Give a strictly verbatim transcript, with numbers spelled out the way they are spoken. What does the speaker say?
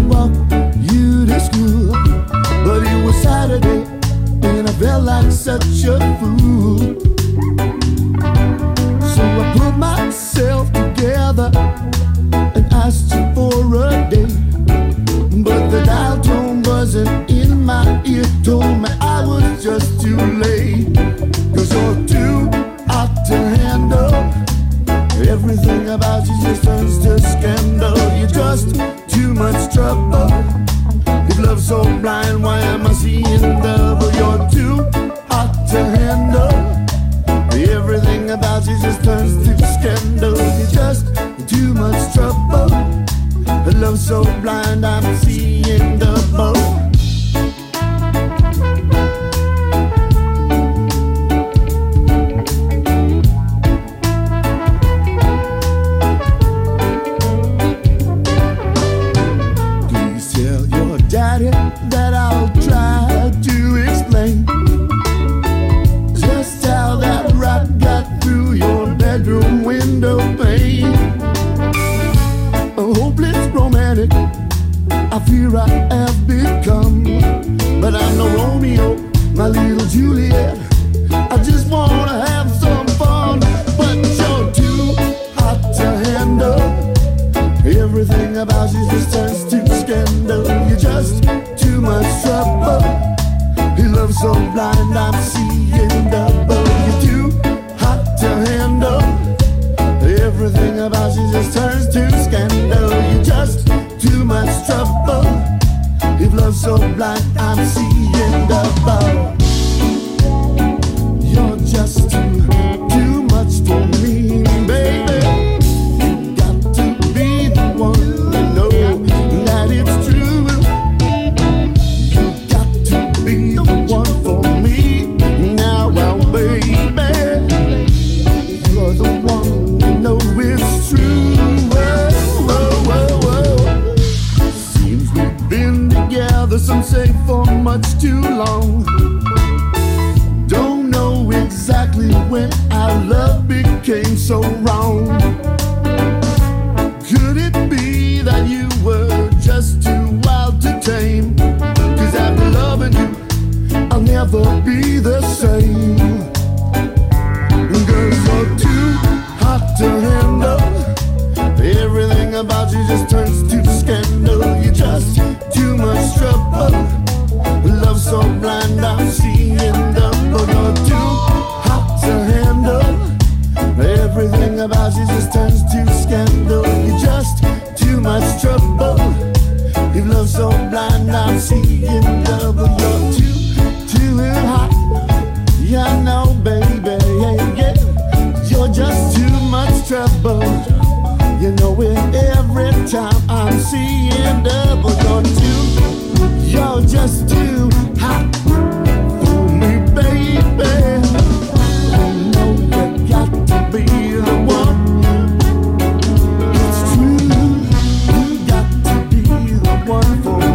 walk you to school, but it was Saturday and I felt like such a fool. So I put myself together and asked you for a date, but the dial tone wasn't in my ear, told me I was just too late. Cause you're too hot to handle, everything about you just turns to scandal. You're just too much trouble. If love's so blind, why am I seeing double? You're too hot to handle, everything about you just turns to scandal. You're just too much trouble. Love's so blind, I'm seeing double. That I'll try to explain just how that rat got through your bedroom window pane. A hopeless romantic, I fear I have become, but I'm no Romeo, my little Juliet. I just wanna have some fun, but you're too hot to handle, everything about you just turns to scandal. You're just too much trouble. Your love's so blind, I'm seeing double. You're too hot to handle, everything about you just turns to scandal. You're just too much trouble. If love's so blind, I'm seeing double. You're just too, too much for me, baby. You got to be the one to know that it's true. Be the one for me now, well, baby. You're the one to know it's true. Whoa, whoa, whoa, whoa. Seems we've been together, some say for much too long. Don't know exactly when our love became so wrong. Could it be that you were just too wild to tame? Cause after loving you, I'll never be the same. Girl, you're too hot to handle, everything about you just turns to scandal. You're just too much trouble. Love's so blind, I'm seeing double. You're too hot to handle, everything about you just turns to scandal. You're just too much trouble. If love's so blind, I'm seeing double. You're too, too hot. Yeah, I know, baby. Yeah, yeah. You're just too much trouble. You know it every time I'm seeing double. You're too, you're just too hot for me, baby. I know you got to be the one. It's true, you got to be the one for me.